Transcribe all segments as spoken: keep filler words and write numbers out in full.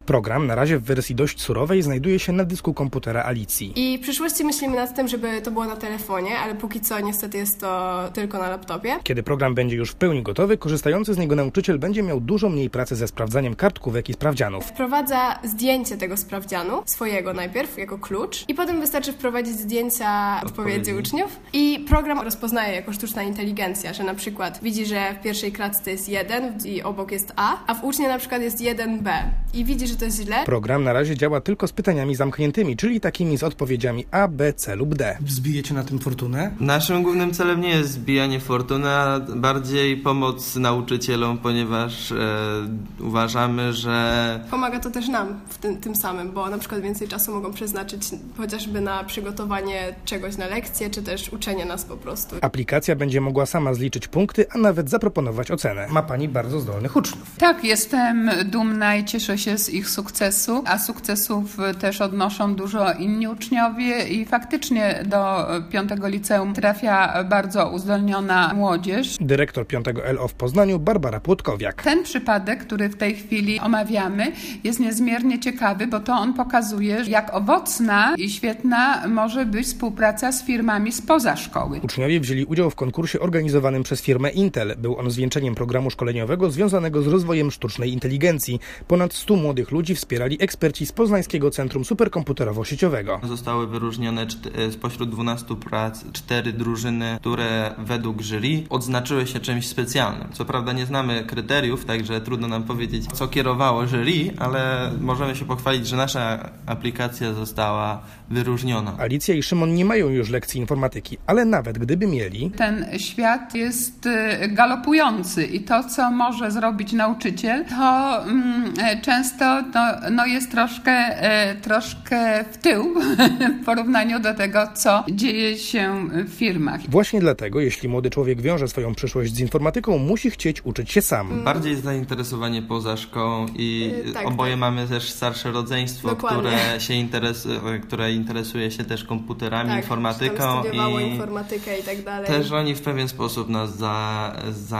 Program, na razie w wersji dość surowej, znajduje się na dysku komputera Alicji. I w przyszłości myślimy nad tym, żeby to było na telefonie, ale póki co niestety jest to tylko na laptopie. Kiedy program będzie już w pełni gotowy, korzystający z niego nauczyciel będzie miał dużo mniej pracy ze sprawdzaniem kartkówek i sprawdzianów. Wprowadza zdjęcie tego sprawdzianu, swojego najpierw, jako klucz i potem wystarczy wprowadzić zdjęcia odpowiedzi uczniów i program rozpoznaje jako sztuczna inteligencja, że na przykład widzi, że w pierwszej klatce jest jeden i obok jest A, a w ucznie na przykład jest jeden B i widzi, że to jest źle. Program na razie działa tylko z pytaniami zamkniętymi, czyli takimi z odpowiedziami A, B, C lub D. Wzbijecie na tym fortunę? Naszym głównym celem nie jest zbijanie fortuny, a bardziej pomoc nauczycielom, ponieważ e, uważamy, że... Pomaga to też nam w tym, tym samym, bo na przykład więcej czasu mogą przeznaczyć chociażby na przygotowanie czegoś na lekcję, czy też uczenie nas po prostu. Aplikacja będzie mogła sama zliczyć punkty, a nawet zaproponować ocenę. Ma pani bardzo zdolnych uczniów. Tak, jestem dumna i cieszę się z ich sukcesu, a sukcesów też odnoszą dużo inni uczniowie i faktycznie do piątego liceum trafia bardzo uzdolniona młodzież. Dyrektor piątego L O w Poznaniu Barbara Płotkowiak. Ten przypadek, który w tej chwili omawiamy, jest niezmiernie ciekawy, bo to on pokazuje, jak owocna i świetna może być współpraca z firmami spoza szkoły. Uczniowie wzięli udział w konkursie organizowanym przez firmę Intel. Był on zwieńczeniem programu szkoleniowego związanego z rozwojem sztucznej inteligencji. Ponad stu młodych ludzi wspierali eksperci z Poznańskiego Centrum Superkomputerowo-Sieciowego. Zostały wyróżnione spośród dwunastu prac cztery drużyny, które według jury odznaczyły się czymś specjalnym. Co prawda nie znamy kryteriów, także trudno nam powiedzieć, co kierowało jury, ale możemy się pochwalić, że nasza aplikacja została wyróżniona. Alicja i Szymon nie mają już lekcji informatyki, ale nawet gdyby mieli... Ten świat jest galopujący i to, co może zrobić nauczyciel, to mm, często no, no jest troszkę, e, troszkę w tył w porównaniu do tego, co dzieje się w firmach. Właśnie dlatego, jeśli młody człowiek wiąże swoją przyszłość z informatyką, musi chcieć uczyć się sam. Bardziej zainteresowanie poza szkołą i yy, tak, oboje tak. mamy też starsze rodzeństwo, które się interesuje, które interesuje się też komputerami, tak, informatyką studiowało i informatykę i tak dalej. Też oni w pewien sposób nas za,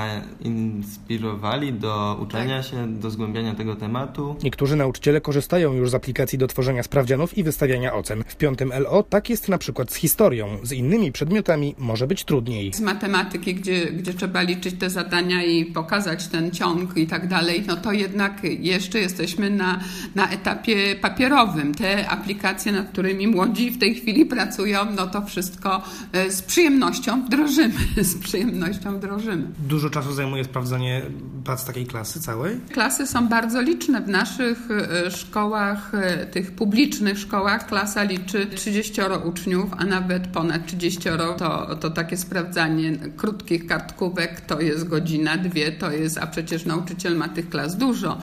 zainspirowali do uczenia tak. się, do zgłębiania tego tematu. Niektórzy nauczyciele korzystają już z aplikacji do tworzenia sprawdzianów i wystawiania ocen. W piątym L O tak jest na przykład z historią. Z innymi przedmiotami może być trudniej. Z matematyki, gdzie, gdzie trzeba liczyć te zadania i pokazać ten ciąg i tak dalej, no to jednak jeszcze jesteśmy na, na etapie papierowym. Te aplikacje, nad którymi młodzi w tej chwili pracują, no to wszystko z przyjemnością wdrożymy. Z przyjemnością wdrożymy. Dużo czasu zajmuje sprawdzanie prac takiej klasy całej? Klasy są bardzo liczne. W naszych szkołach, tych publicznych szkołach, klasa liczy trzydzieścioro uczniów, a nawet ponad trzydziestioro. To, to takie sprawdzanie krótkich kartkówek to jest godzina, dwie, to jest, a przecież nauczyciel ma tych klas dużo.